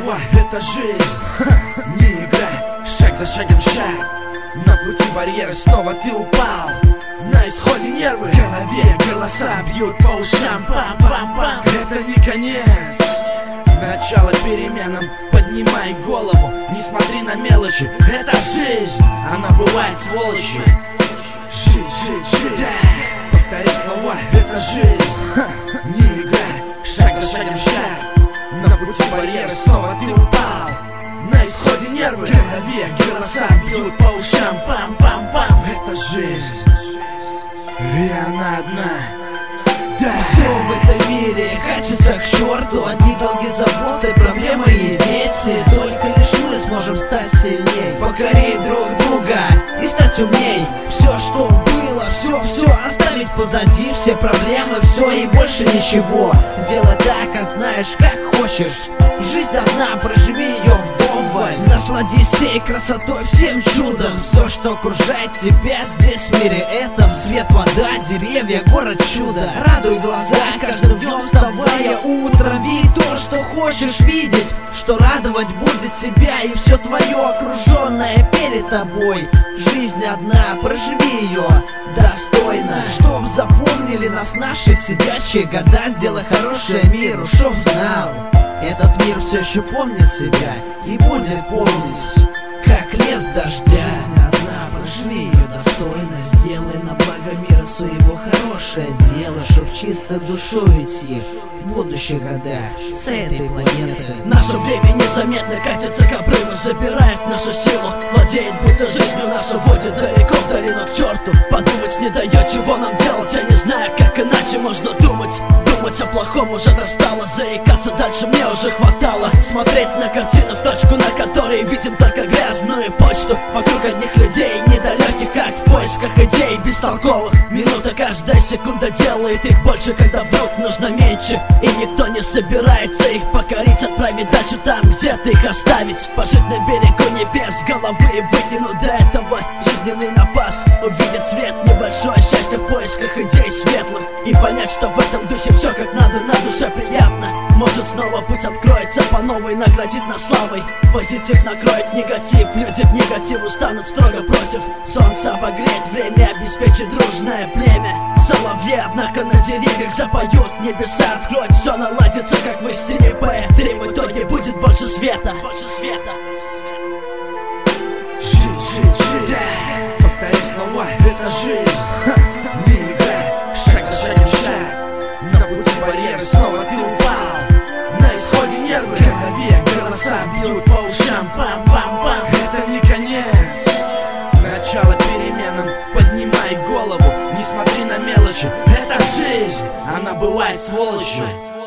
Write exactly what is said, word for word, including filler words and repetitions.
слова, это жизнь. Не играй, шаг за шагом шаг. На пути барьеры снова ты упал. На исходе нервы, в голове голоса бьют по ушам. Пам-пам-пам. Это не конец, начало переменам. Поднимай голову, не смотри на мелочи. Это жизнь, она бывает сволочью. Жить, жить, жить, да. Повтори слова, это жизнь. Не играй, шаг за шагом шаг. На пути барьеры снова ты упал. На исходе нервы, в голове голоса бьют по ушам. Пам-пам-пам. Это жизнь, и она одна. Да. Все в этом мире катится к черту. Одни долги, заботы, проблемы и дети. Только лишь мы сможем стать сильней, покорить друг друга и стать умней. Все, что было, все, все оставить позади. Все проблемы, все и больше ничего. Сделай так, как знаешь, как хочешь. Жизнь одна, проживи ее вдоволь. Насладись всей красотой, всем чудом. Все, что окружает тебя здесь в мире этом. Свет, вода, деревья, город чудо. Радуй глаза каждым днем, вставая утром. Видь то, что хочешь видеть, что радовать будет тебя и все твое окруженное перед тобой. Жизнь одна, проживи ее достойно. Чтоб запомнили нас наши сидячие года. Сделай хорошее миру, чтоб знал, этот мир все еще помнит себя и будет помнить, как лес дождя. Жизнь одна, проживи ее достойно. Сделай на благо мира своего хорошее дело, чтоб чисто душой идти в будущих годах с этой планеты. Наше время незаметно катится к обрыву, забирает нашу силу, владеет будто жизнью нашу, водит далеко в долину к черту. Подумать не дает, чего нам делать, я не знаю, как иначе можно думать. Думать о плохом уже достало, заикаться дальше мне уже хватало. Смотреть на картину в точку, на которой видим только грязную почту. Вокруг одних людей, недалеких, как в поисках идей бестолковых. Минута, каждая секунда делает их больше, когда вдруг нужно меньше. И никто не собирается их покорить, отправить дальше там, где-то их оставить. Пожить на берегу небес, головы выкинуть до этого жизненный напас. Увидеть свет, небольшое счастье в поисках идей светлых. И понять, что в этом духе все как надо, на душе приятно. Может снова путь откроется по новой, наградит нас славой. Позитив накроет негатив, люди к негативу станут строго против. Солнце обогреть, время обеспечит дружное племя. Соловьи, однако, на деревьях запоют, небеса откроют, все наладится, как в истине поэтрии. В итоге будет больше света, больше света. Жить, жить, жить, да. Повтори слова, это жизнь. Не играй, шаг за шагом шаг. На пути барьеры снова ты упал. На исходе нервы, в голове голоса бьют по ушам. Пам-пам-пам. Это не конец, начало переменам. Поднимай голову, не смотри на мелочи. Это жизнь, она бывает сволочью.